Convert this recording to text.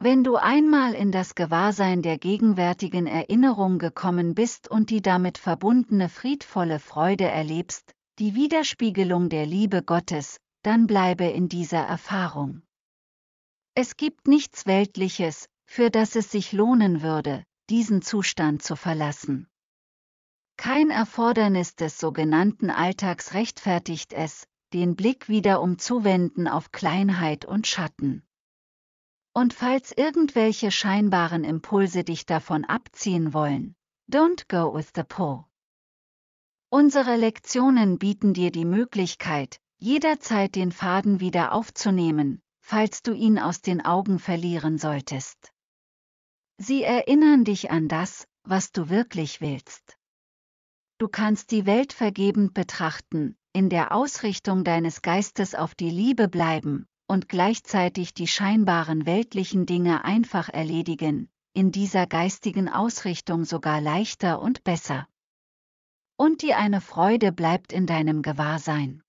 Wenn du einmal in das Gewahrsein der gegenwärtigen Erinnerung gekommen bist und die damit verbundene friedvolle Freude erlebst, die Widerspiegelung der Liebe Gottes, dann bleibe in dieser Erfahrung. Es gibt nichts Weltliches, für das es sich lohnen würde, diesen Zustand zu verlassen. Kein Erfordernis des sogenannten Alltags rechtfertigt es, den Blick wieder umzuwenden auf Kleinheit und Schatten. Und falls irgendwelche scheinbaren Impulse dich davon abziehen wollen, don't go with the pull. Unsere Lektionen bieten dir die Möglichkeit, jederzeit den Faden wieder aufzunehmen, falls du ihn aus den Augen verlieren solltest. Sie erinnern dich an das, was du wirklich willst. Du kannst die Welt vergebend betrachten, in der Ausrichtung deines Geistes auf die Liebe bleiben und gleichzeitig die scheinbaren weltlichen Dinge einfach erledigen, in dieser geistigen Ausrichtung sogar leichter und besser. Und dir eine Freude bleibt in deinem Gewahrsein.